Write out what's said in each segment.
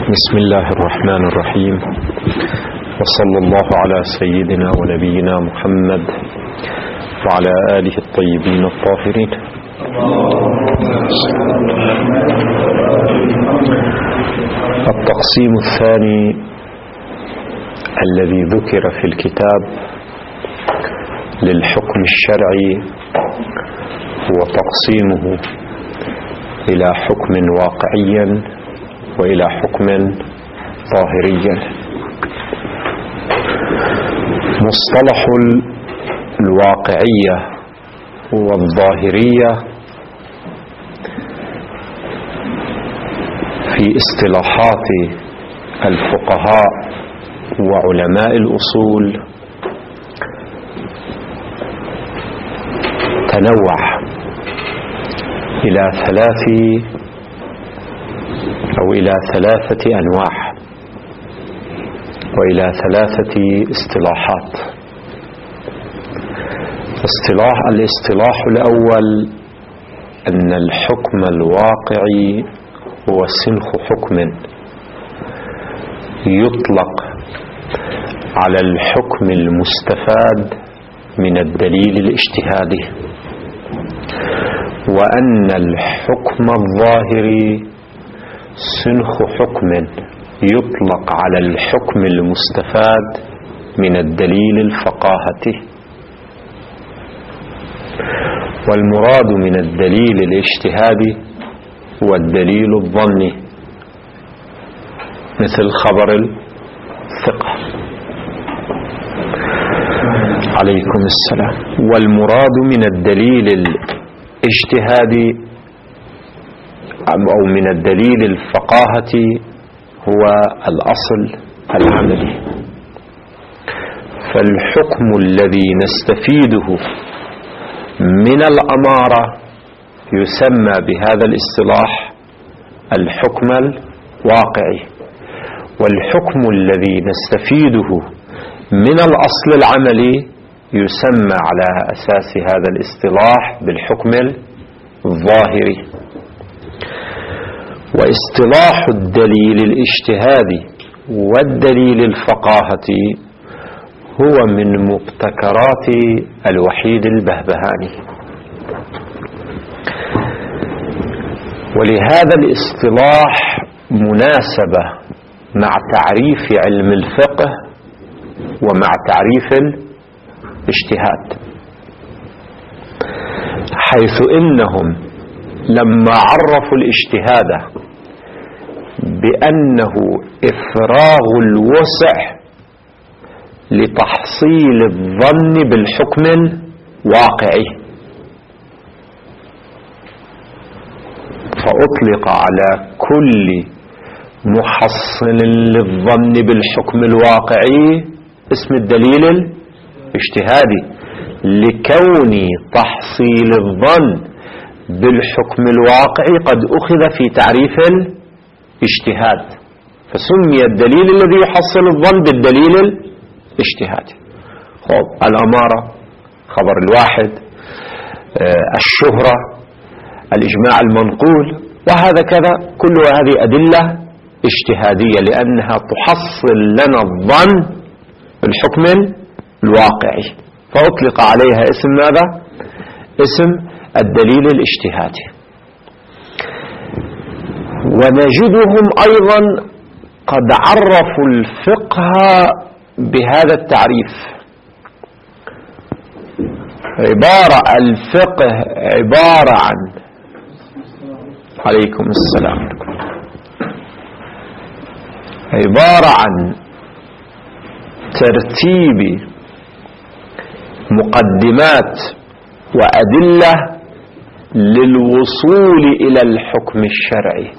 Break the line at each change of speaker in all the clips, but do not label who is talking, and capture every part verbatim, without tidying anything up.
بسم الله الرحمن الرحيم، وصلى الله على سيدنا ونبينا محمد وعلى آله الطيبين الطاهرين. التقسيم الثاني الذي ذكر في الكتاب للحكم الشرعي هو تقسيمه إلى حكم واقعي وإلى حكم ظاهري. مصطلح الواقعية والظاهرية في اصطلاحات الفقهاء وعلماء الأصول تنوع إلى ثلاث أو إلى ثلاثة أنواع وإلى ثلاثة اصطلاحات. اصطلاح الاصطلاح الأول أن الحكم الواقعي هو سنخ حكم يطلق على الحكم المستفاد من الدليل الاجتهادي، وأن الحكم الظاهري سنخ حكم يطلق على الحكم المستفاد من الدليل الفقاهة. والمراد من الدليل الاجتهادي هو الدليل الظني مثل خبر الثقة. عليكم السلام. والمراد من الدليل الاجتهادي أو من الدليل الفقاهة هو الأصل العملي. فالحكم الذي نستفيده من الأمارة يسمى بهذا الاصطلاح الحكم الواقعي، والحكم الذي نستفيده من الأصل العملي يسمى على أساس هذا الاصطلاح بالحكم الظاهري. واصطلاح الدليل الاجتهادي والدليل الفقاهة هو من مبتكرات الوحيد البهبهاني، ولهذا الاصطلاح مناسبة مع تعريف علم الفقه ومع تعريف الاجتهاد، حيث إنهم لما عرفوا الاجتهاد بأنه إفراغ الوسع لتحصيل الظن بالحكم الواقعي، فأطلق على كل محصل للظن بالحكم الواقعي اسم الدليل الاجتهادي، لكون تحصيل الظن بالحكم الواقعي قد أخذ في تعريف الاجتهاد، فسمي الدليل الذي يحصل الظن بالدليل الاجتهادي. خب الأمارة، خبر الواحد، الشهرة، الإجماع المنقول، وهذا كذا، كل هذه أدلة اجتهادية لأنها تحصل لنا الظن بالحكم الواقعي، فأطلق عليها اسم ماذا؟ اسم الدليل الاجتهادي. ونجدهم أيضا قد عرفوا الفقه بهذا التعريف. عبارة الفقه عبارة عن عليكم السلام عبارة عن ترتيب مقدمات وأدلة للوصول إلى الحكم الشرعي،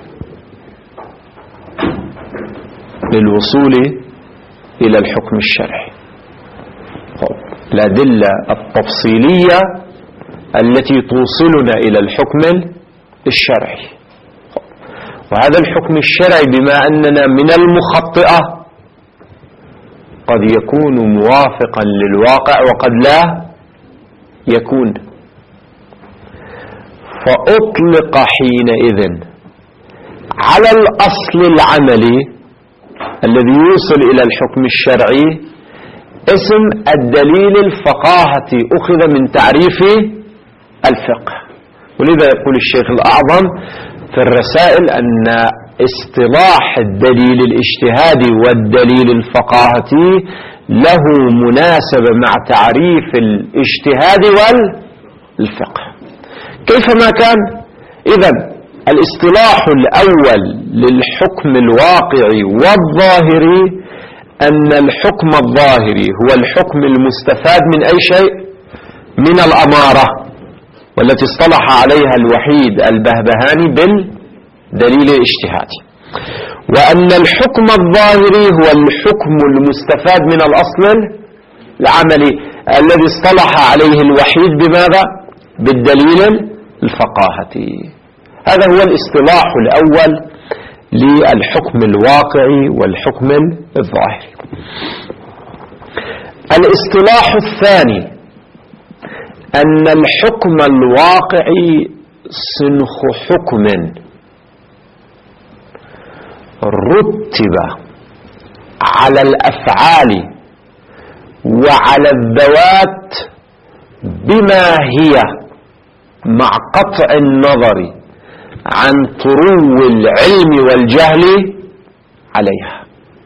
للوصول إلى الحكم الشرعي. الأدلة التفصيلية التي توصلنا إلى الحكم الشرعي. وهذا الحكم الشرعي بما أننا من المخطئة قد يكون موافقا للواقع وقد لا يكون، فأطلق حينئذ على الأصل العملي الذي يوصل إلى الحكم الشرعي اسم الدليل الفقاهة، أخذ من تعريف الفقه. ولذا يقول الشيخ الأعظم في الرسائل أن اصطلاح الدليل الاجتهادي والدليل الفقاهة له مناسبة مع تعريف الاجتهاد والفقه كيفما كان. إذن الاصطلاح الأول للحكم الواقعي والظاهري أن الحكم الظاهري هو الحكم المستفاد من أي شيء؟ من الأمارة، والتي اصطلح عليها الوحيد البهبهاني بالدليل الاجتهادي. وأن الحكم الظاهري هو الحكم المستفاد من الأصل العملي الذي اصطلح عليه الوحيد بماذا؟ بالدليل الفقاهة. هذا هو الاصطلاح الأول للحكم الواقعي والحكم الظاهري. الاصطلاح الثاني أن الحكم الواقعي سنخ حكم رتب على الأفعال وعلى الذوات بما هي مع قطع النظر عن طرو العلم والجهل عليها.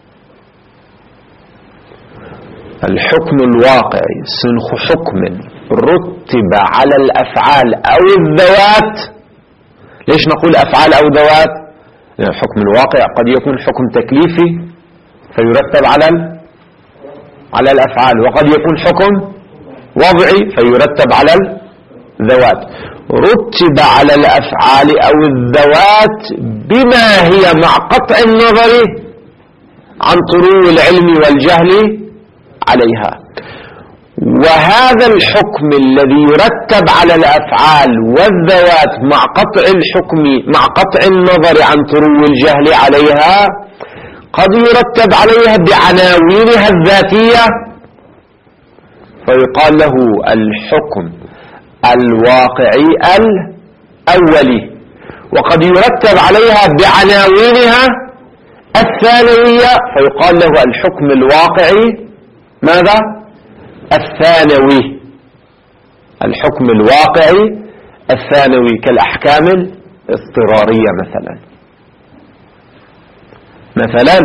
الحكم الواقعي سنخ حكم رتب على الأفعال أو الذوات. ليش نقول أفعال أو ذوات؟ لأن الحكم الواقع قد يكون حكم تكليفي فيرتب على على الأفعال، وقد يكون حكم وضعي فيرتب على الذوات. رتب على الأفعال أو الذوات بما هي مع قطع النظر عن طرو العلم والجهل عليها. وهذا الحكم الذي يرتب على الأفعال والذوات مع قطع الحكم مع قطع النظر عن طرو الجهل عليها قد يرتب عليها بعناوينها الذاتية فيقال له الحكم الواقعي الأولي، وقد يرتب عليها بعناوينها الثانوية فيقال له الحكم الواقعي ماذا؟ الثانوي. الحكم الواقعي الثانوي كالأحكام الاضطرارية مثلا. مثلا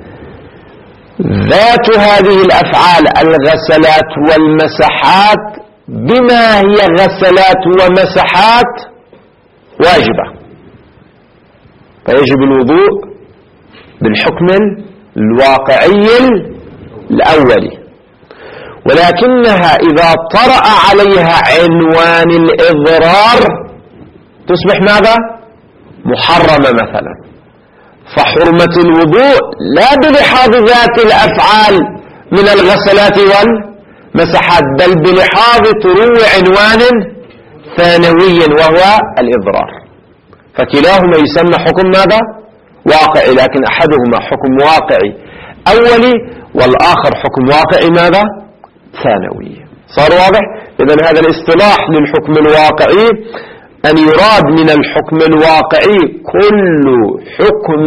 ذات هذه الأفعال الغسلات والمسحات بما هي غسلات ومسحات واجبة، فيجب الوضوء بالحكم الواقعي الأولي. ولكنها إذا طرأ عليها عنوان الإضرار تصبح ماذا؟ محرمة مثلا. فحرمة الوضوء لا بلحاظ ذات الأفعال من الغسلات والمسحات بل بلحاظ طرو عنوان ثانوي وهو الإضرار. فكلاهما يسمى حكم ماذا؟ واقعي، لكن أحدهما حكم واقعي أولي والآخر حكم واقعي ماذا؟ ثانوي. صار واضح؟ إذن هذا الاصطلاح للحكم الواقعي أن يراد من الحكم الواقعي كل حكم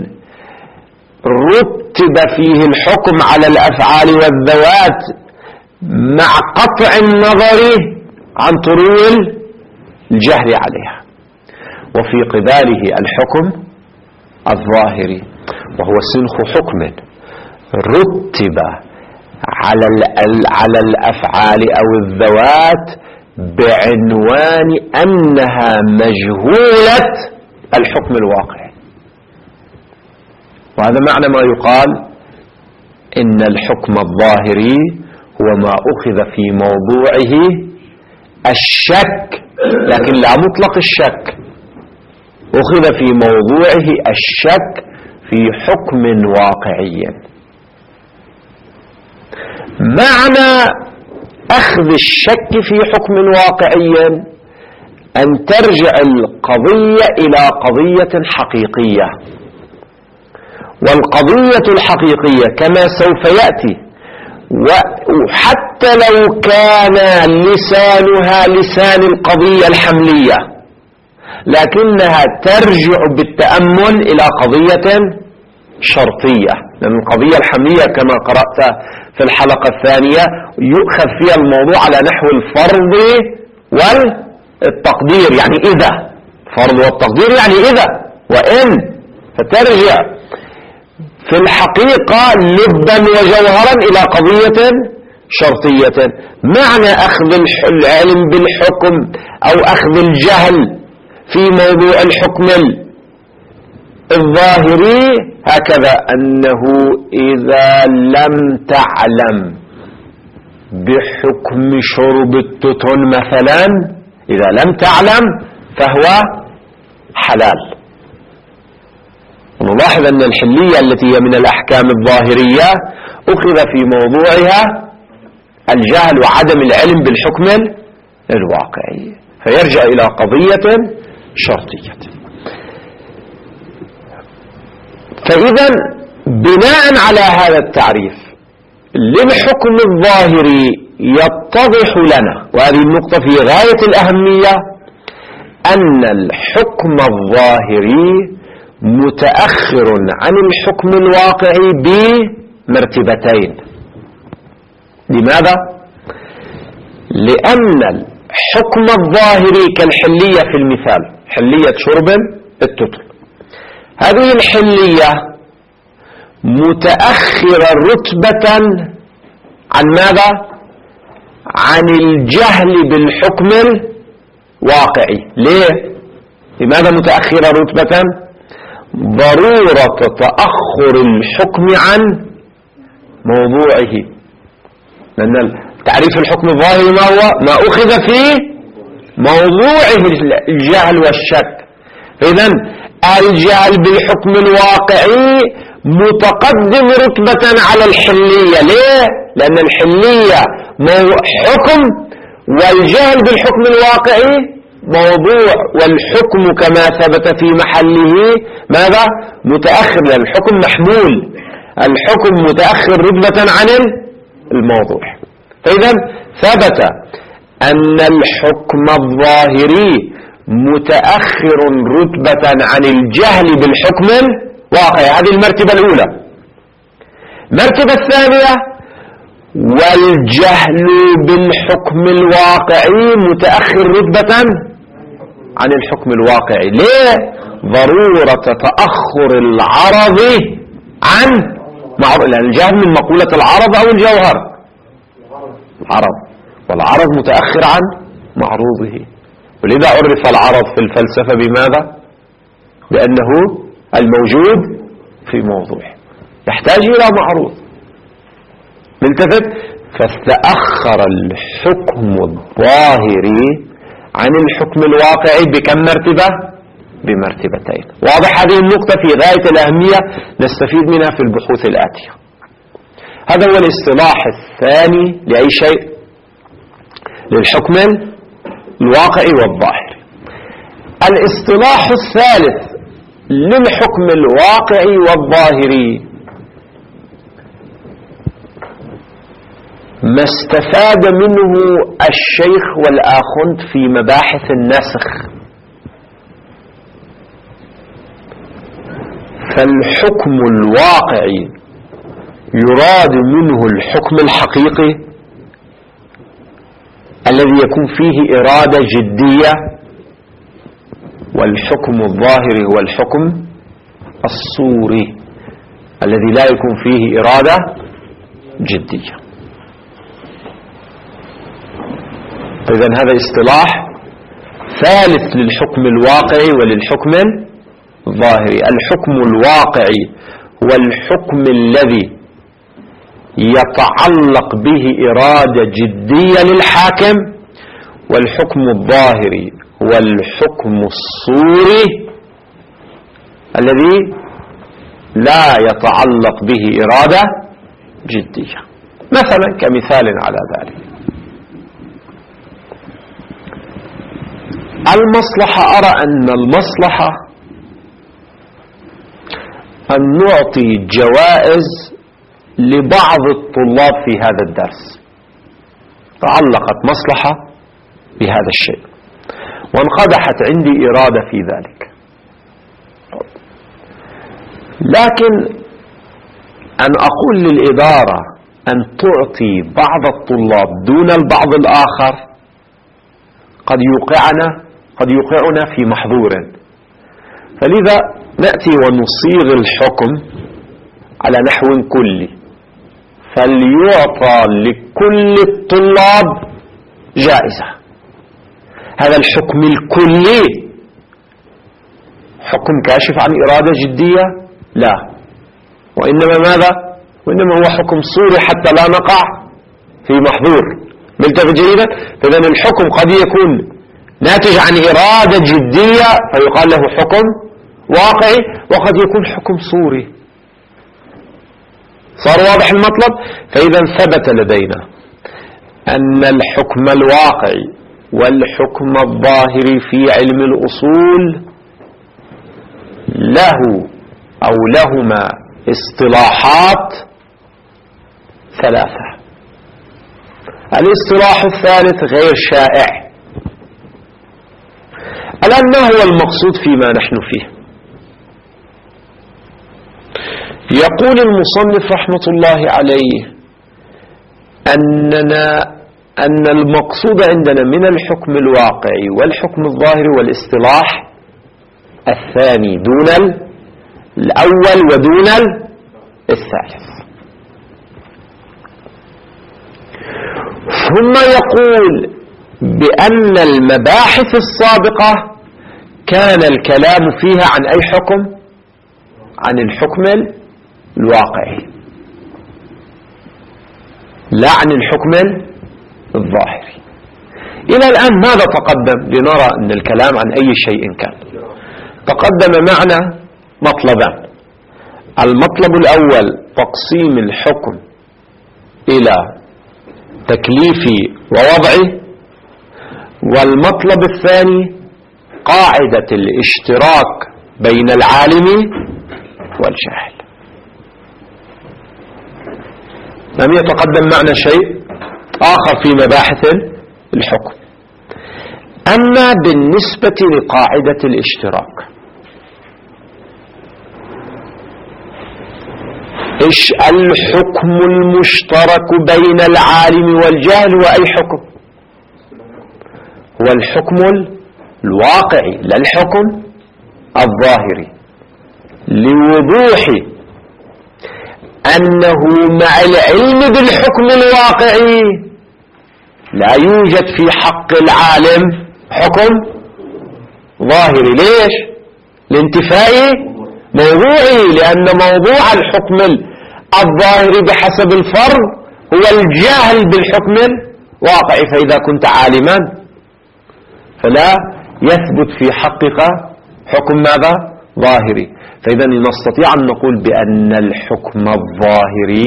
رتب فيه الحكم على الأفعال والذوات مع قطع النظر عن طرو الجهل عليها. وفي قباله الحكم الظاهري وهو سنخ حكم رتب على على الأفعال أو الذوات بعنوان أنها مجهولة الحكم الواقعي. وهذا معنى ما يقال إن الحكم الظاهري هو ما أخذ في موضوعه الشك، لكن لا مطلق الشك، أخذ في موضوعه الشك في حكم واقعي. معنى أخذ الشك في حكم واقعي أن ترجع القضية إلى قضية حقيقية، والقضية الحقيقية كما سوف يأتي وحتى لو كان لسانها لسان القضية الحملية لكنها ترجع بالتأمل إلى قضية شرطية لأن القضية الحملية كما قرأت في الحلقة الثانية يؤخذ فيها الموضوع على نحو الفرض والتقدير، يعني إذا فرض والتقدير يعني إذا وإن، فترجع في الحقيقة لبا وجوهرا إلى قضية شرطية. معنى أخذ العلم بالحكم أو أخذ الجهل في موضوع الحكم الظاهري هكذا، أنه إذا لم تعلم بحكم شرب التتن مثلا، إذا لم تعلم فهو حلال. ونلاحظ أن الحلية التي هي من الأحكام الظاهرية أخذ في موضوعها الجهل وعدم العلم بالحكم الواقعي، فيرجع إلى قضية شرطية. فإذا بناء على هذا التعريف للحكم الظاهري يتضح لنا، وهذه النقطة في غاية الأهمية، أن الحكم الظاهري متأخر عن الحكم الواقعي بمرتبتين. لماذا؟ لأن الحكم الظاهري كالحلية في المثال، حلية شرب التتن، هذه الحلية متأخرة رتبة عن ماذا؟ عن الجهل بالحكم الواقعي. ليه؟ لماذا متأخرة رتبة؟ ضرورة تأخر الحكم عن موضوعه، لأن تعريف الحكم الظاهري ما هو؟ ما أخذ في موضوعه الجهل والشك. إذن الجهل بالحكم الواقعي متقدم رتبة على الحلية. ليه؟ لأن الحلية حكم والجهل بالحكم الواقعي موضوع، والحكم كما ثبت في محله ماذا؟ متأخر، لأن الحكم محمول، الحكم متأخر رتبة عن الموضوع. فإذا ثبت أن الحكم الظاهري متأخر رتبة عن الجهل بالحكم الواقعي، هذه المرتبة الأولى. المرتبة الثانية والجهل بالحكم الواقعي متأخر رتبة عن الحكم الواقعي. ليه؟ ضرورة تأخر العرض عن معروض، لأن الجهل من مقولة العرض أو الجوهر، العرض، والعرض متأخر عن معروضه. ولذا عرف العرض في الفلسفة بماذا؟ بأنه الموجود في موضوع يحتاج إلى معروض. نلتفت، فاستأخر الحكم الظاهري عن الحكم الواقعي بكم مرتبة؟ بمرتبتين. واضح هذه النقطة في غاية الأهمية، نستفيد منها في البحوث الآتية. هذا هو الاصطلاح الثاني لأي شيء، للحكم الواقعي والظاهري. الاصطلاح الثالث للحكم الواقعي والظاهري ما استفاد منه الشيخ والآخوند في مباحث النسخ. فالحكم الواقعي يراد منه الحكم الحقيقي الذي يكون فيه إرادة جدية، والحكم الظاهري هو الحكم الصوري الذي لا يكون فيه إرادة جدية. إذن هذا اصطلاح ثالث للحكم الواقعي وللحكم الظاهري. الحكم الواقعي هو الحكم الذي يتعلق به إرادة جدية للحاكم، والحكم الظاهري هو الحكم الصوري الذي لا يتعلق به إرادة جدية. مثلا كمثال على ذلك، المصلحة، أرى أن المصلحة أن نعطي جوائز لبعض الطلاب في هذا الدرس، تعلقت مصلحة بهذا الشيء وانقدحت عندي إرادة في ذلك، لكن أن أقول للإدارة أن تعطي بعض الطلاب دون البعض الآخر قد يوقعنا قد يوقعنا في محظور. فلذا نأتي ونصيغ الحكم على نحو كلي، فليعطى لكل الطلاب جائزة. هذا الحكم الكلي حكم كاشف عن إرادة جدية؟ لا، وإنما ماذا؟ وإنما هو حكم صوري حتى لا نقع في محظور. ملتفت جيدا؟ فإذن الحكم قد يكون ناتج عن إرادة جدية فيقال له حكم واقعي، وقد يكون حكم صوري. صار واضح المطلب؟ فإذا ثبت لدينا أن الحكم الواقعي والحكم الظاهري في علم الأصول له أو لهما اصطلاحات ثلاثة. الاصطلاح الثالث غير شائع. الآن ما هو المقصود فيما نحن فيه؟ يقول المصنف رحمة الله عليه أننا أن المقصود عندنا من الحكم الواقعي والحكم الظاهري والاصطلاح الثاني دون الأول ودون الثالث. ثم يقول بأن المباحث السابقة كان الكلام فيها عن أي حكم؟ عن الحكم الواقعي لا عن الحكم الظاهري. إلى الآن ماذا تقدم لنرى أن الكلام عن أي شيء كان؟ تقدم معنا مطلبان. المطلب الأول تقسيم الحكم إلى تكليفي ووضعي، والمطلب الثاني قاعدة الاشتراك بين العالم والجاهل. لم يتقدم معنا شيء آخر في مباحث الحكم. أما بالنسبة لقاعدة الاشتراك، إيش الحكم المشترك بين العالم والجاهل؟ وأي حكم؟ هو الحكم الواقعي لا الحكم الظاهري، لوضوح أنه مع العلم بالحكم الواقعي لا يوجد في حق العالم حكم ظاهري. ليش؟ لانتفاء موضوعي، لأن موضوع الحكم الظاهري بحسب الفرض هو الجهل بالحكم الواقعي. فإذا كنت عالما فلا يثبت في حقك حكم ماذا؟ ظاهري. فإذا نستطيع أن نقول بأن الحكم الظاهري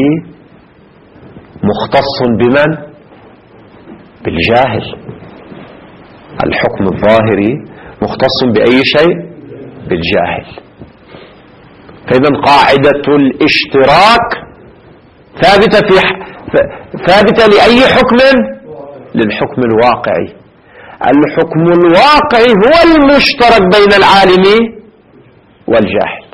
مختص بمن؟ بالجاهل. الحكم الظاهري مختص بأي شيء؟ بالجاهل. فإذا قاعدة الاشتراك ثابتة في ثابتة لأي حكم؟ للحكم الواقعي. الحكم الواقعي هو المشترك بين العالم والجاهل.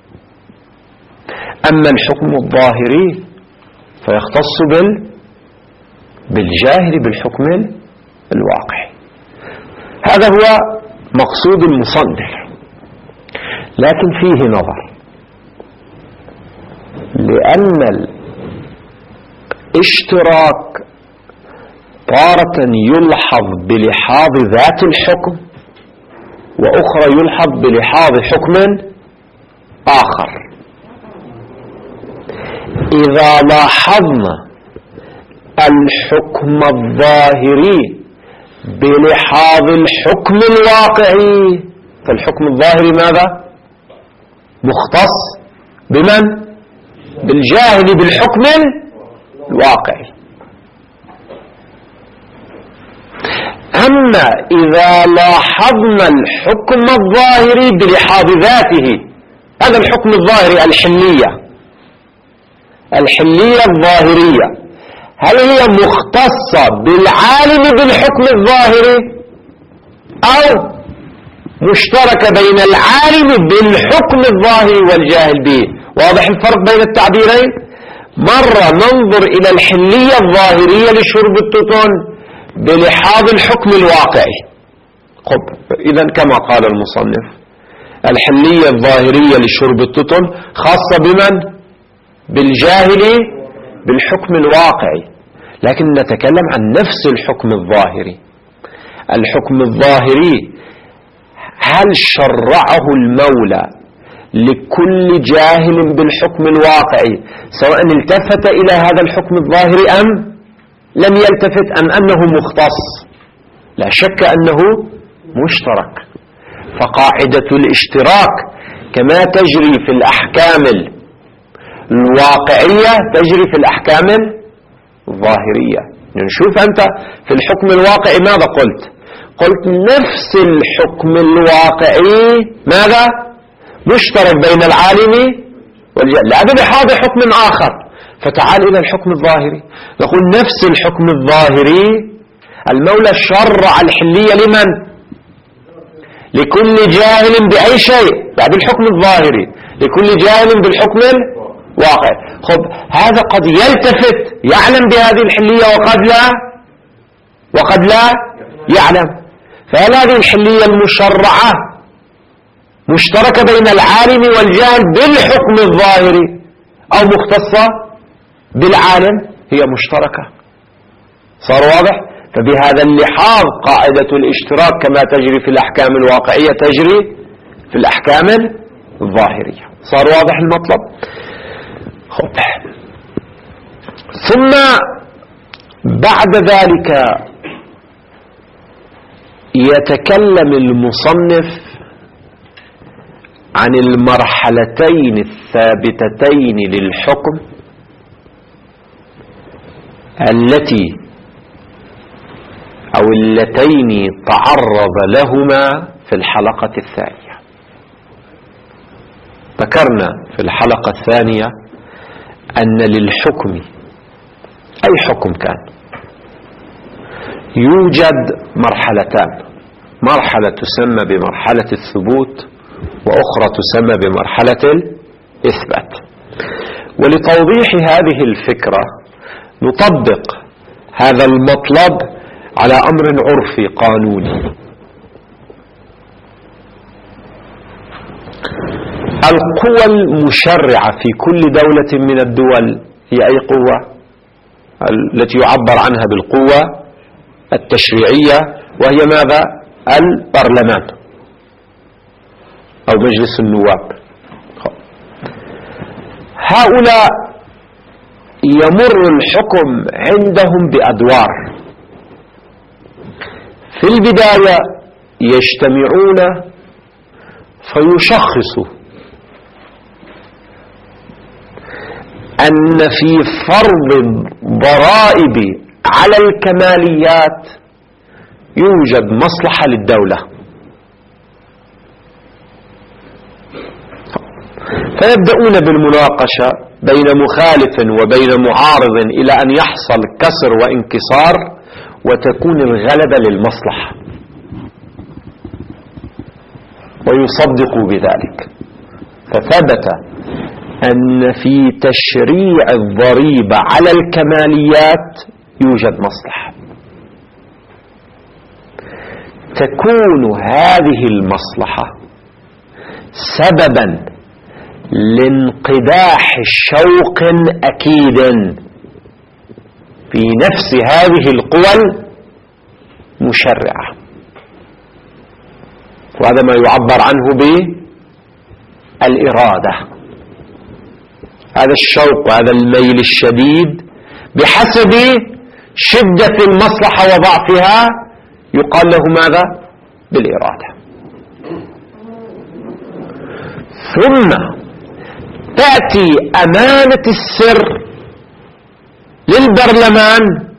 أما الحكم الظاهري فيختص بال بالجاهل بالحكم الواقعي. هذا هو مقصود المصنف، لكن فيه نظر، لأن الاشتراك تارة يلحظ بلحاظ ذات الحكم، وأخرى يلحظ بلحاظ حكم آخر. إذا لاحظنا الحكم الظاهري بلحاظ الحكم الواقعي فالحكم الظاهري ماذا؟ مختص بمن؟ بالجاهل بالحكم الواقعي. أما إذا لاحظنا الحكم الظاهري بلحاظ ذاته، هذا الحكم الظاهري الحلية الحلية الظاهرية، هل هي مختصة بالعالم بالحكم الظاهري أو مشتركة بين العالم بالحكم الظاهري والجاهل به؟ واضح الفرق بين التعبيرين؟ مرة ننظر إلى الحلية الظاهرية لشرب التوتون بلحاظ الحكم الواقعي. إذا كما قال المصنف الحلية الظاهرية لشرب التوتون خاصة بمن؟ بالجاهل بالحكم الواقعي، لكن نتكلم عن نفس الحكم الظاهري. الحكم الظاهري هل شرعه المولى لكل جاهل بالحكم الواقعي سواء التفت إلى هذا الحكم الظاهري أم لم يلتفت، أم أنه مختص؟ لا شك أنه مشترك. فقاعدة الاشتراك كما تجري في الأحكام الواقعية تجري في الأحكام الظاهرية. نشوف أنت في الحكم الواقعي ماذا قلت؟ قلت نفس الحكم الواقعي ماذا؟ مشترك بين العالم والجاهل، لا بحاض حكم آخر. فتعال إلى الحكم الظاهري، نقول نفس الحكم الظاهري المولى شرع الحلية لمن؟ لكل جاهل بأي شيء، بعد الحكم الظاهري لكل جاهل بالحكم الواقعي. خب هذا قد يلتفت يعلم بهذه الحلية وقد لا وقد لا يعلم. فهل هذه الحلية المشرعة مشتركة بين العالم والجاهل بالحكم الظاهري أو مختصة بالعالم؟ هي مشتركة. صار واضح؟ فبهذا اللحاظ قاعدة الاشتراك كما تجري في الأحكام الواقعية تجري في الأحكام الظاهرية. صار واضح المطلب؟ خب. ثم بعد ذلك يتكلم المصنف عن المرحلتين الثابتتين للحكم التي أو اللتين تعرض لهما في الحلقة الثانية. ذكرنا في الحلقة الثانية أن للحكم أي حكم كان يوجد مرحلتان، مرحلة تسمى بمرحلة الثبوت وأخرى تسمى بمرحلة الإثبات. ولتوضيح هذه الفكرة نطبق هذا المطلب على أمر عرفي قانوني. القوى المشرعة في كل دولة من الدول هي أي قوة؟ التي يعبر عنها بالقوة التشريعية، وهي ماذا؟ البرلمان أو مجلس النواب. هؤلاء يمر الحكم عندهم بأدوار. في البداية يجتمعون فيشخصوا أن في فرض ضرائب على الكماليات يوجد مصلحة للدولة، فيبدأون بالمناقشة بين مخالف وبين معارض إلى أن يحصل كسر وانكسار وتكون الغلبة للمصلحة ويصدقوا بذلك. فثبت أن في تشريع الضريبة على الكماليات يوجد مصلحة، تكون هذه المصلحة سببا لانقداح شوق أكيد في نفس هذه القوى المشرعة، وهذا ما يعبر عنه بالإرادة. هذا الشوق وهذا الميل الشديد بحسب شدة المصلحة وضعفها يقال له ماذا؟ بالإرادة. ثم تأتي أمانة السر للبرلمان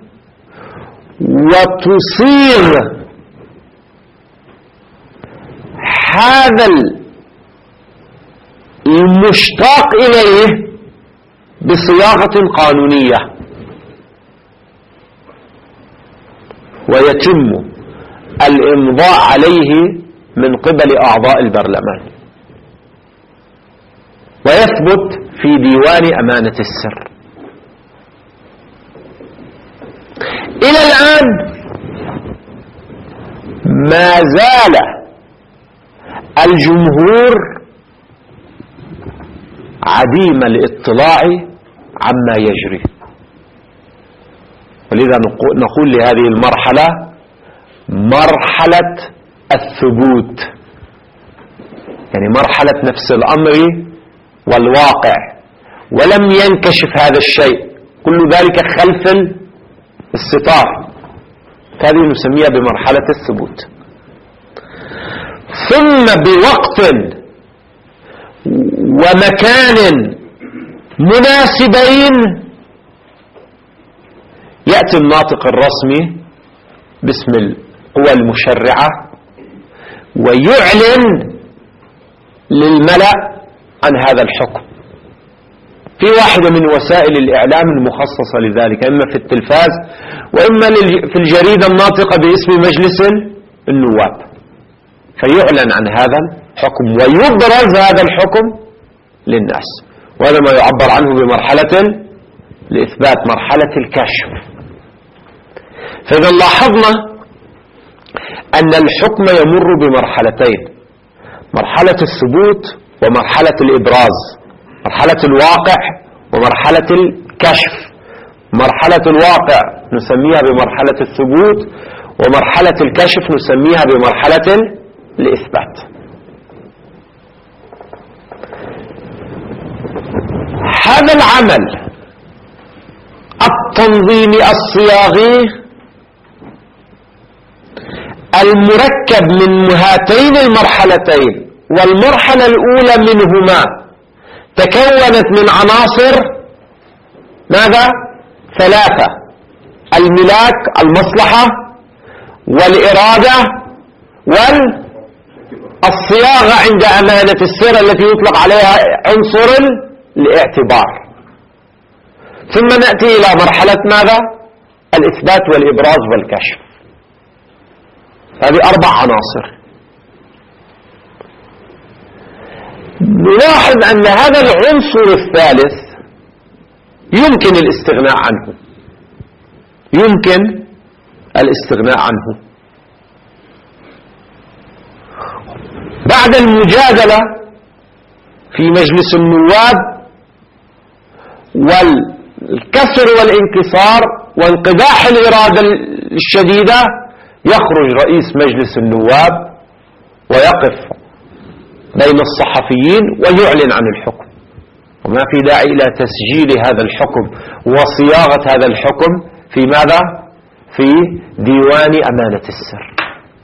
وتصيغ هذا المشتاق إليه بصياغة قانونية، ويتم الإمضاء عليه من قبل أعضاء البرلمان ويثبت في ديوان أمانة السر. إلى الآن ما زال الجمهور عديم الاطلاع عما يجري، ولذا نقول لهذه المرحلة مرحلة الثبوت، يعني مرحلة نفس الأمر والواقع، ولم ينكشف هذا الشيء، كل ذلك خلف الستار، هذه نسميها بمرحلة الثبوت. ثم بوقت ومكان مناسبين يأتي الناطق الرسمي باسم القوى المشرعة ويعلن للملأ عن هذا الحكم في واحدة من وسائل الإعلام المخصصة لذلك، إما في التلفاز وإما في الجريدة الناطقة باسم مجلس النواب، فيعلن عن هذا الحكم ويبرز هذا الحكم للناس، وهذا ما يعبر عنه بمرحلة الإثبات، مرحلة الكشف. فإذا لاحظنا أن الحكم يمر بمرحلتين، مرحلة الثبوت ومرحلة الإبراز، مرحلة الواقع ومرحلة الكشف. مرحلة الواقع نسميها بمرحلة الثبوت، ومرحلة الكشف نسميها بمرحلة الإثبات. هذا العمل التنظيمي الصياغي المركب من هاتين المرحلتين، والمرحلة الأولى منهما تكونت من عناصر ماذا؟ ثلاثة: الملاك، المصلحة، والإرادة، والصياغة عند أمانة السر التي يطلق عليها عنصر الاعتبار. ثم نأتي إلى مرحلة ماذا؟ الإثبات والإبراز والكشف. هذه أربع عناصر. نلاحظ أن هذا العنصر الثالث يمكن الاستغناء عنه، يمكن الاستغناء عنه بعد المجادلة في مجلس النواب والكسر والانكسار وانقداح الإرادة الشديدة، يخرج رئيس مجلس النواب ويقف بين الصحفيين ويعلن عن الحكم، وما في داعي إلى تسجيل هذا الحكم وصياغة هذا الحكم في ماذا؟ في ديوان أمانة السر.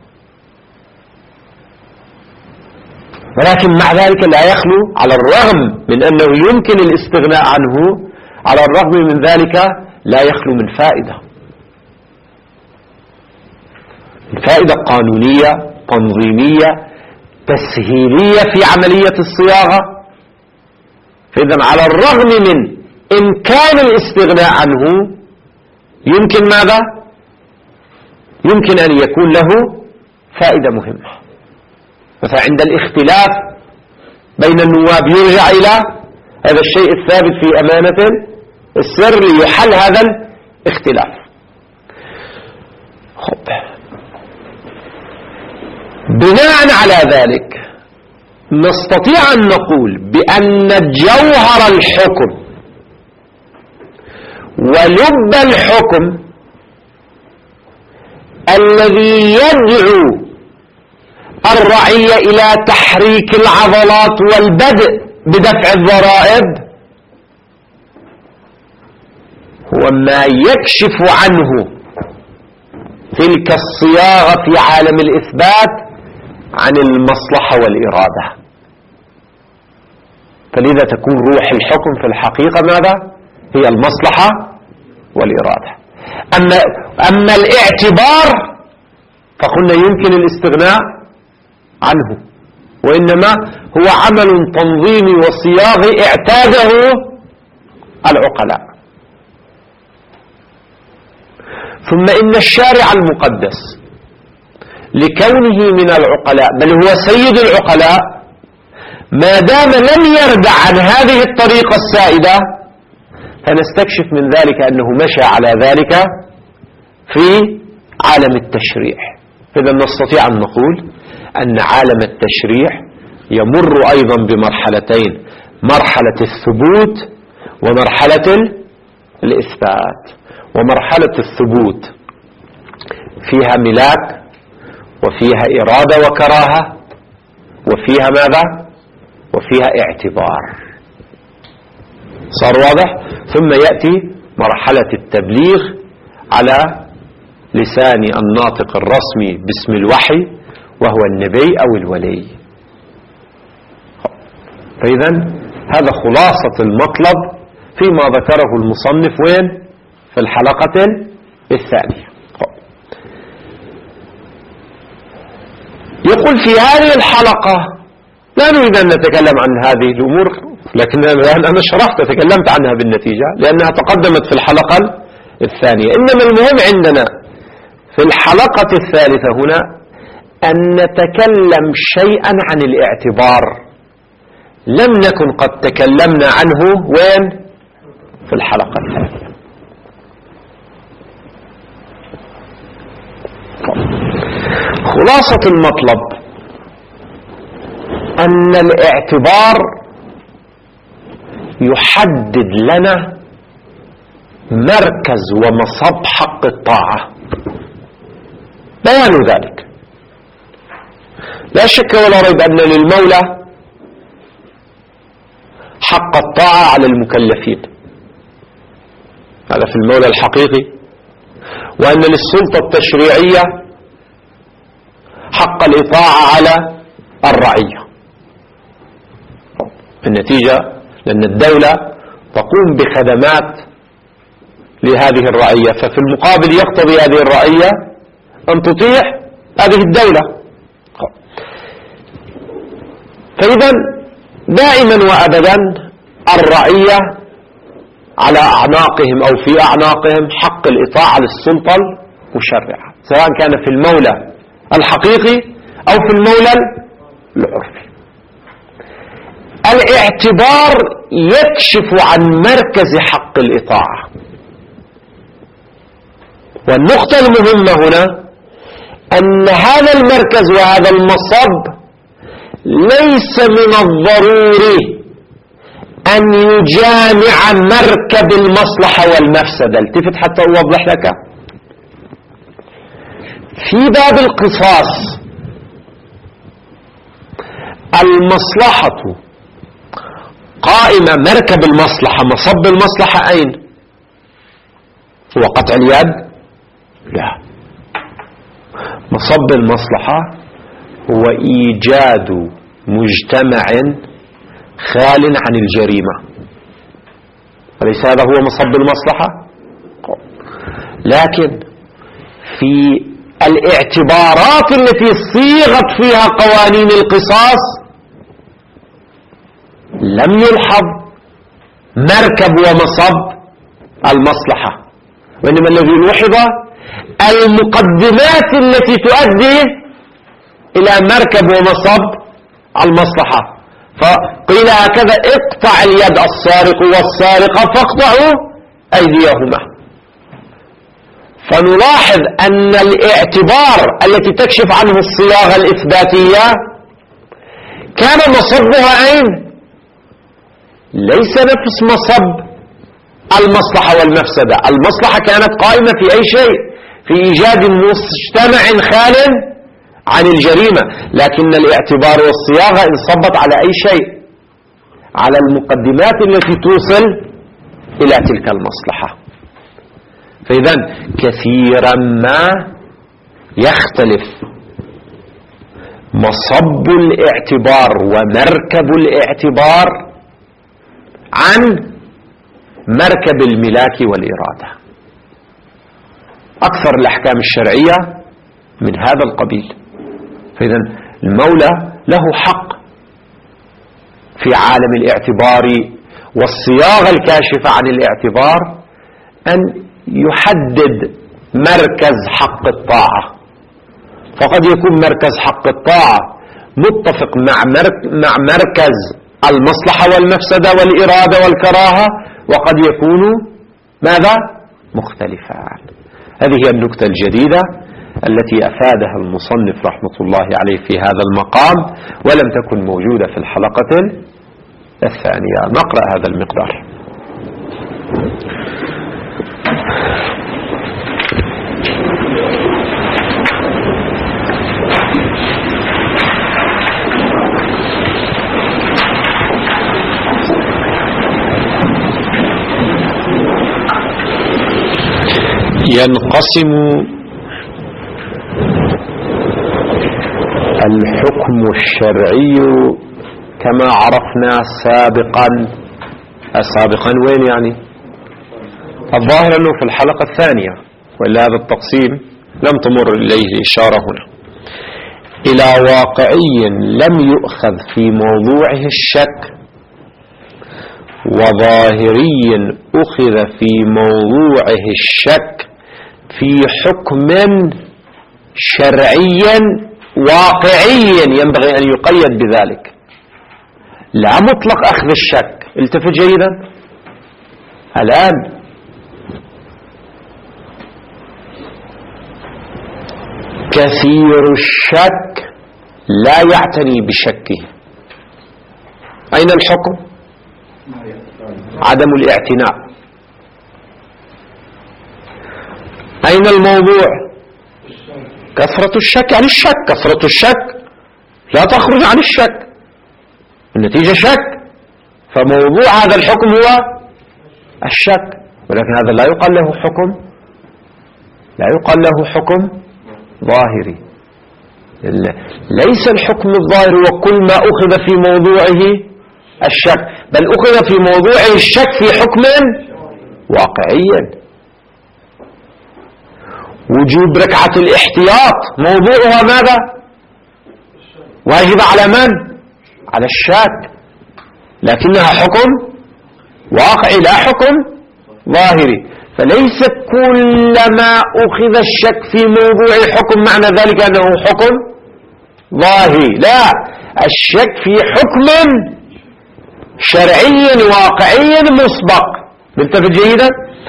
ولكن مع ذلك لا يخلو، على الرغم من أنه يمكن الاستغناء عنه، على الرغم من ذلك لا يخلو من فائدة، فائدة قانونية تنظيمية تسهيلية في عملية الصياغة. فإذا على الرغم من إمكان الاستغناء عنه، يمكن ماذا؟ يمكن أن يكون له فائدة مهمة. مثلا عند الاختلاف بين النواب يرجع إلى هذا الشيء الثابت في أمانة السر ليحل هذا الاختلاف. خب. بناء على ذلك نستطيع أن نقول بأن جوهر الحكم ولب الحكم الذي يدعو الرعية إلى تحريك العضلات والبدء بدفع الضرائب هو ما يكشف عنه تلك الصياغة في عالم الإثبات عن المصلحة والإرادة. فلذا تكون روح الحكم في الحقيقة ماذا؟ هي المصلحة والإرادة. أما, أما الاعتبار فقلنا يمكن الاستغناء عنه، وإنما هو عمل تنظيمي وصياغي اعتاده العقلاء. ثم إن الشارع المقدس لكونه من العقلاء بل هو سيد العقلاء، ما دام لم يردع عن هذه الطريقة السائدة، فنستكشف من ذلك أنه مشى على ذلك في عالم التشريع. إذا نستطيع أن نقول أن عالم التشريع يمر أيضا بمرحلتين، مرحلة الثبوت ومرحلة الإثبات. ومرحلة الثبوت فيها ملاك وفيها إرادة وكراهة وفيها ماذا؟ وفيها اعتبار. صار واضح؟ ثم يأتي مرحلة التبليغ على لسان الناطق الرسمي باسم الوحي وهو النبي أو الولي. فإذا هذا خلاصة المطلب فيما ذكره المصنف وين؟ في الحلقة الثانية. يقول في هذه الحلقة لا نريد أن نتكلم عن هذه الأمور، لكن الآن أنا شرحت تكلمت عنها بالنتيجة لأنها تقدمت في الحلقة الثانية. إنما المهم عندنا في الحلقة الثالثة هنا أن نتكلم شيئا عن الاعتبار لم نكن قد تكلمنا عنه وين؟ في الحلقة الثانية. خلاصة المطلب أن الاعتبار يحدد لنا مركز ومصب حق الطاعة. بيان ذلك لا شك ولا ريب أن للمولى حق الطاعة على المكلفين، هذا في المولى الحقيقي، وأن للسلطة التشريعية حق الإطاعة على الرعية. النتيجة لأن الدولة تقوم بخدمات لهذه الرعية، ففي المقابل يقتضي هذه الرعية أن تطيع هذه الدولة. فإذا دائما وأبدا الرعية على أعناقهم أو في أعناقهم حق الإطاعة للسلطة المشرعة، سواء كان في المولى الحقيقي أو في المولى العرفي. الاعتبار يكشف عن مركز حق الإطاعة. والنقطة المهمة هنا أن هذا المركز وهذا المصب ليس من الضروري أن يجامع مركب المصلحة والمفسدة. التفت حتى أوضح لك. في باب القصاص المصلحة قائمة، مركب المصلحة مصب المصلحة أين؟ هو قطع اليد؟ لا، مصب المصلحة هو إيجاد مجتمع خال عن الجريمة، أليس هذا هو مصب المصلحة؟ لكن في الاعتبارات التي صيغت فيها قوانين القصاص لم يلحظ مركب ومصب المصلحة، وإنما الذي لوحظ المقدمات التي تؤدي إلى مركب ومصب المصلحة. فقيل هكذا: اقطع اليد السارق والسارقة فاقطعوا أيديهما. فنلاحظ أن الاعتبار التي تكشف عنه الصياغة الإثباتية كان مصبها أين؟ ليس نفس مصب المصلحة والمفسدة. المصلحة كانت قائمة في أي شيء؟ في إيجاد مجتمع خال عن الجريمة، لكن الاعتبار والصياغة انصبت على أي شيء؟ على المقدمات التي توصل إلى تلك المصلحة. فإذا كثيرا ما يختلف مصب الاعتبار ومركب الاعتبار عن مركب الملاك والإرادة. أكثر الأحكام الشرعية من هذا القبيل. فإذا المولى له حق في عالم الاعتبار والصياغة الكاشفة عن الاعتبار أن يحدد مركز حق الطاعة. فقد يكون مركز حق الطاعة متفق مع مع مركز المصلحة والمفسدة والإرادة والكراهة، وقد يكون ماذا؟ مختلفان. هذه هي النكتة الجديدة التي أفادها المصنف رحمة الله عليه في هذا المقام، ولم تكن موجودة في الحلقة الثانية. نقرأ هذا المقدار. ينقسم الحكم الشرعي كما عرفنا سابقا. سابقا وين يعني؟ الظاهر أنه في الحلقة الثانية، وإلا هذا التقسيم لم تمر إليه إشارة هنا. إلى واقعي لم يؤخذ في موضوعه الشك، وظاهري أخذ في موضوعه الشك في حكم شرعي واقعي ينبغي أن يقيد بذلك، لا مطلق أخذ الشك. التفت جيدا الآن. كثير الشك لا يعتني بشكه. أين الحكم؟ عدم الاعتناء. أين الموضوع؟ كثرة الشك. عن الشك كثرة الشك لا تخرج عن الشك، النتيجة شك، فموضوع هذا الحكم هو الشك. ولكن هذا لا يقال له حكم، لا يقال له حكم ظاهري. ليس الحكم الظاهري وكل ما أخذ في موضوعه الشك، بل أخذ في موضوعه الشك في حكم واقعي. وجوب ركعة الاحتياط موضوعها ماذا؟ واجب على من؟ على الشاك، لكنها حكم واقعي لا حكم ظاهري. فليس كلما أخذ الشك في موضوع حكم معنى ذلك أنه حكم ظاهري، لا، الشك في حكم شرعي واقعي مسبق. ملتفت جيدا؟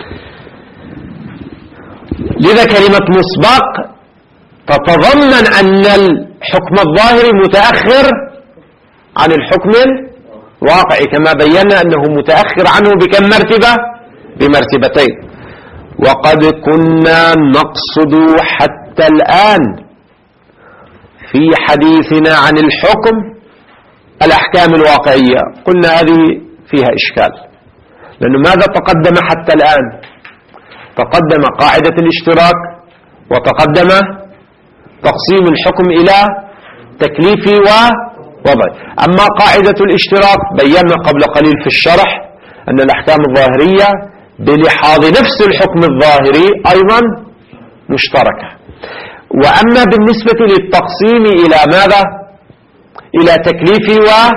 لذا كلمة مسبق تتضمن أن الحكم الظاهري متأخر عن الحكم الواقعي، كما بينا أنه متأخر عنه بكم مرتبة؟ بمرتبتين. وقد كنا نقصد حتى الآن في حديثنا عن الحكم الأحكام الواقعية. قلنا هذه فيها إشكال، لأنه ماذا تقدم حتى الآن؟ تقدم قاعدة الاشتراك، وتقدم تقسيم الحكم إلى تكليفي ووضعي. أما قاعدة الاشتراك بينا قبل قليل في الشرح أن الأحكام الظاهرية بلحاظ نفس الحكم الظاهري أيضا مشتركة. وأما بالنسبة للتقسيم إلى ماذا؟ إلى تكليفي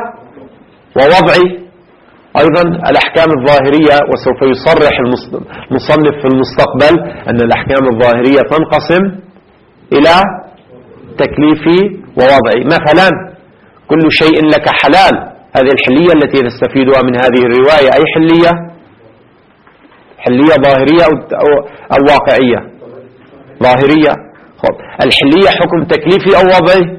ووضعي أيضا الأحكام الظاهرية، وسوف يصرح المصنف في المستقبل أن الأحكام الظاهرية تنقسم إلى تكليفي ووضعي. مثلا كل شيء لك حلال، هذه الحلية التي نستفيدها من هذه الرواية أي حلية؟ حلية ظاهرية أو واقعية؟ ظاهرية. خب الحلية حكم تكليفي أو وضعي؟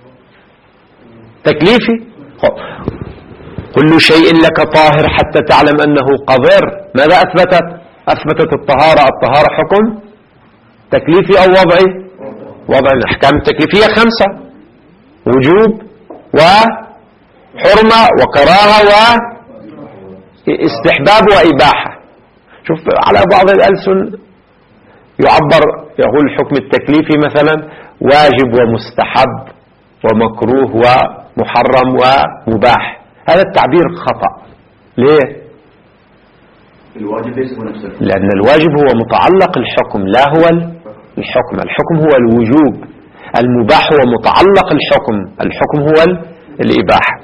تكليفي. خب كل شيء لك طاهر حتى تعلم أنه قذر، ماذا أثبتت؟ أثبتت الطهارة. الطهارة حكم تكليفي أو وضعي؟ وضعي. الأحكام التكليفية خمسة: وجوب وحرمة وكراهة واستحباب وإباحة. شوف على بعض الألسن يعبر، يقول الحكم التكليفي مثلا واجب ومستحب ومكروه ومحرم ومباح. هذا التعبير خطأ. ليه؟
الواجب ليس هو نفسه،
لأن الواجب هو متعلق الحكم لا هو الحكم. الحكم هو الوجوب، المباح هو متعلق الحكم، الحكم هو الإباحة.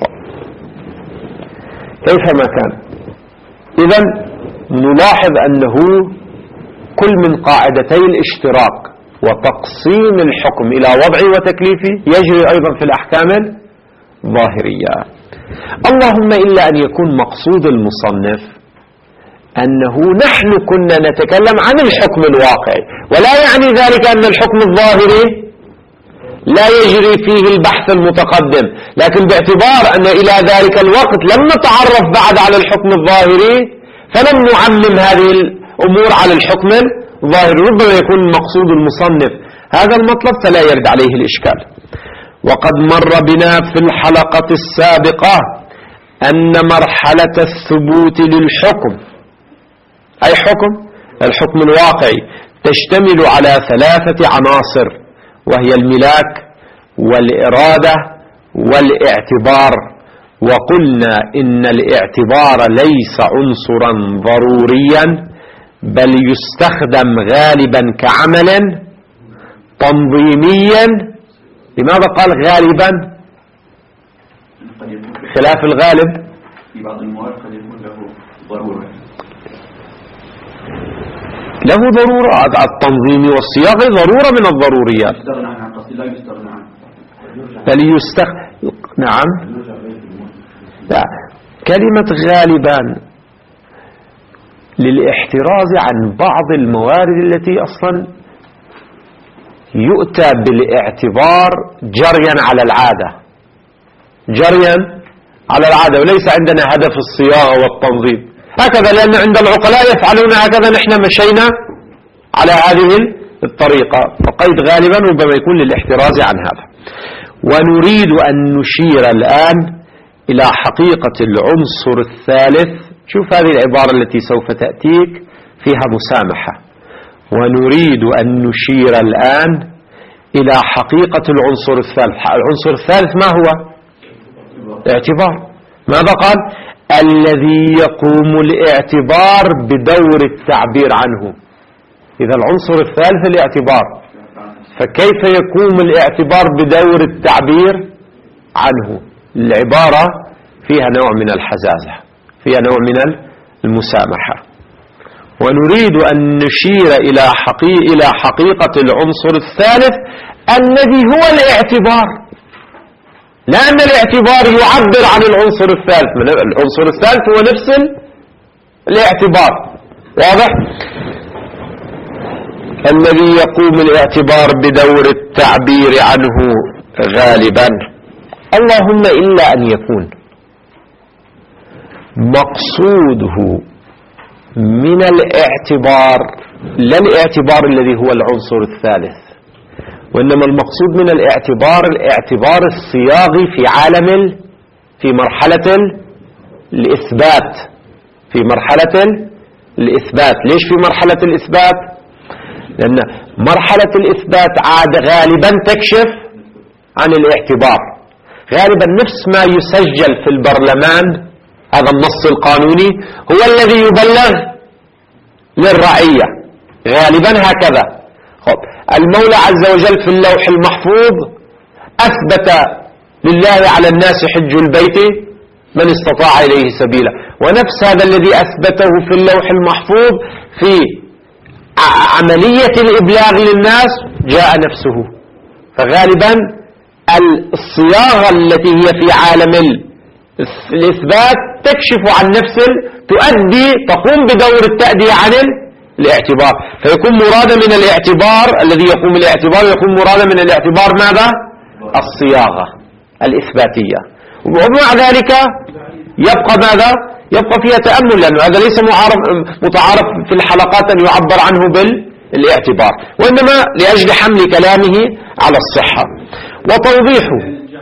كيفما كان، إذن نلاحظ أنه كل من قاعدتي الاشتراك وتقسيم الحكم إلى وضعي وتكليفي يجري أيضا في الأحكام الظاهرية. اللهم إلا أن يكون مقصود المصنف أنه نحن كنا نتكلم عن الحكم الواقعي، ولا يعني ذلك أن الحكم الظاهري لا يجري فيه البحث المتقدم، لكن باعتبار أن إلى ذلك الوقت لم نتعرف بعد على الحكم الظاهري فلم نعمم هذه الأمور على الحكم الظاهري. ربما يكون مقصود المصنف هذا المطلب فلا يرد عليه الإشكال. وقد مر بنا في الحلقة السابقة أن مرحلة الثبوت للحكم، أي حكم الحكم الواقعي، تشتمل على ثلاثة عناصر، وهي الملاك والإرادة والاعتبار. وقلنا إن الاعتبار ليس عنصرا ضروريا بل يستخدم غالبا كعمل تنظيميا. لماذا قال غالبا خلاف الغالب؟
في بعض الموارد قد يكون له ضرورة
له ضرورة. التنظيم والصياغة ضرورة من الضروريات.
يستغنى عن قصد لا يستغنى عنه
بل يستخ... نعم لا. كلمة غالبا للاحتراز عن بعض الموارد التي أصلا يؤتى بالاعتبار جريا على العادة، جريا على العادة، وليس عندنا هدف الصياغة والتنظيم هكذا، لأن عند العقلاء يفعلون هكذا، نحن مشينا على هذه الطريقة. فقيد غالبا ربما يكون للاحتراز عن هذا. ونريد أن نشير الآن إلى حقيقة العنصر الثالث. شوف هذه العبارة التي سوف تأتيك فيها مسامحة. ونريد أن نشير الآن إلى حقيقة العنصر الثالث. العنصر الثالث ما هو؟ الاعتبار. ماذا قال؟ الذي يقوم الاعتبار بدور التعبير عنه. إذا العنصر الثالث الاعتبار، فكيف يقوم الاعتبار بدور التعبير عنه؟ العبارة فيها نوع من الحزازة، فيها نوع من المسامحة. ونريد أن نشير إلى حقيقة, إلى حقيقة العنصر الثالث الذي هو الاعتبار، لأن الاعتبار يعبر عن العنصر الثالث. العنصر الثالث هو نفس الاعتبار، واضح؟ الذي يقوم الاعتبار بدور التعبير عنه غالبا، اللهم إلا أن يكون مقصوده من الاعتبار لا الاعتبار الذي هو العنصر الثالث، وإنما المقصود من الاعتبار الاعتبار الصياغي في عالم في مرحلة الإثبات، في مرحلة الإثبات. ليش في مرحلة الإثبات؟ لأن مرحلة الإثبات عاد غالبا تكشف عن الاعتبار، غالبا نفس ما يسجل في البرلمان، هذا النص القانوني هو الذي يبلغ للرعية غالبا هكذا. خب المولى عز وجل في اللوح المحفوظ أثبت لله على الناس حج البيت من استطاع إليه سبيلا، ونفس هذا الذي أثبته في اللوح المحفوظ في عملية الإبلاغ للناس جاء نفسه. فغالبا الصياغة التي هي في عالم الإثبات تكشف عن نفس تؤدي تقوم بدور التأدية عن الاعتبار، فيكون مرادا من الاعتبار الذي يقوم الاعتبار يكون مرادا من الاعتبار ماذا؟ الصياغة الإثباتية. ومع ذلك يبقى ماذا؟ يبقى فيها تأمل، لأنه هذا ليس متعارف في الحلقات أن يعبر عنه بالاعتبار، وإنما لأجل حمل كلامه على الصحة. وتوضيحه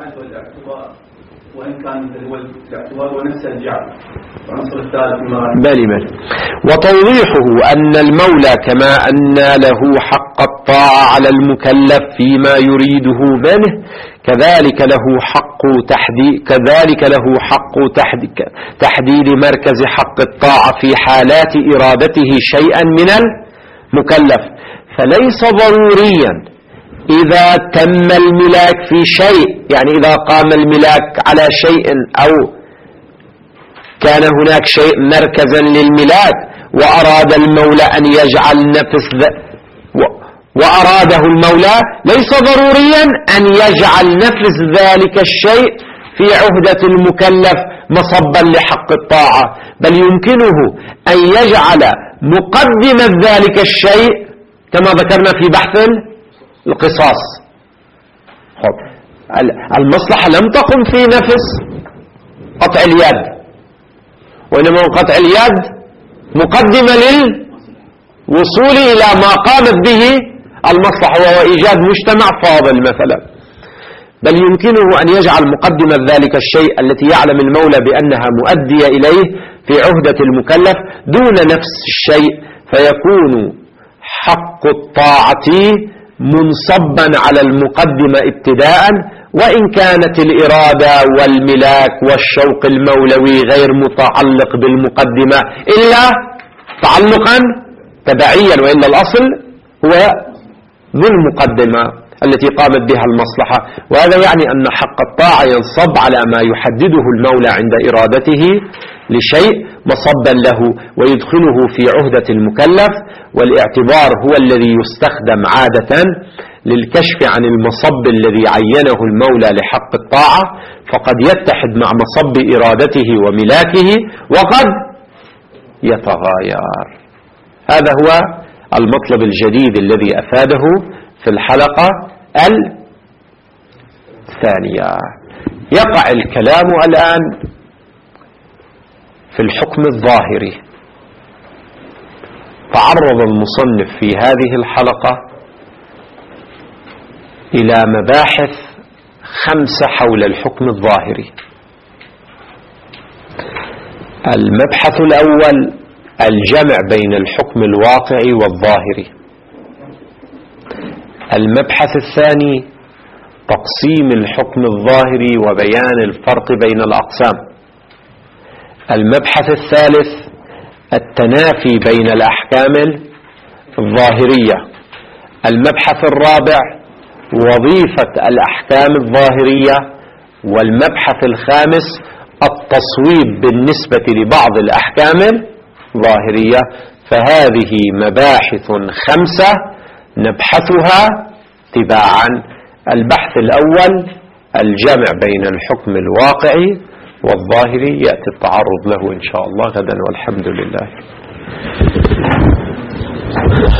وإن كان هو الاعتبار ونفس الجعل والعنصر الثالث
بل بل وتوضيحه أن المولى كما أن له حق الطاعة على المكلف فيما يريده منه، كذلك له حق تحديد كذلك له حق تحديد, تحديد مركز حق الطاعة في حالات إرادته شيئا من المكلف. فليس ضروريا إذا تم الملاك في شيء، يعني إذا قام الملاك على شيء أو كان هناك شيء مركزا للملاك وأراد المولى أن يجعل نفس وأراده المولى، ليس ضروريا أن يجعل نفس ذلك الشيء في عهدة المكلف مصبا لحق الطاعة، بل يمكنه أن يجعل مقدمة ذلك الشيء كما ذكرنا في بحث القصاص. المصلحة لم تقم في نفس قطع اليد، وإنما قطع اليد مقدمة للوصول إلى ما قامت به المصلحة، وهو إيجاد مجتمع فاضل مثلا. بل يمكنه أن يجعل مقدمة ذلك الشيء التي يعلم المولى بأنها مؤدية إليه في عهدة المكلف دون نفس الشيء، فيكون حق الطاعة منصبا على المقدمة ابتداء، وإن كانت الإرادة والملاك والشوق المولوي غير متعلق بالمقدمة إلا تعلقا تبعيا، وإلا الأصل هو ذو المقدمة التي قامت بها المصلحة. وهذا يعني أن حق الطاعة ينصب على ما يحدده المولى عند إرادته لشيء مصبا له ويدخله في عهدة المكلف، والاعتبار هو الذي يستخدم عادة للكشف عن المصب الذي عينه المولى لحق الطاعة، فقد يتحد مع مصب إرادته وملاكه وقد يتغاير. هذا هو المطلب الجديد الذي أفاده في الحلقة الثانية. يقع الكلام الآن في الحكم الظاهري. تعرض المصنف في هذه الحلقة إلى مباحث خمسة حول الحكم الظاهري. المبحث الأول الجمع بين الحكم الواقعي والظاهري. المبحث الثاني تقسيم الحكم الظاهري وبيان الفرق بين الأقسام. المبحث الثالث التنافي بين الأحكام الظاهرية. المبحث الرابع وظيفة الأحكام الظاهرية. والمبحث الخامس التصويب بالنسبة لبعض الأحكام الظاهرية. فهذه مباحث خمسة نبحثها تباعا. البحث الأول الجمع بين الحكم الواقعي والظاهري، يأتي التعرض له إن شاء الله غدا، والحمد لله.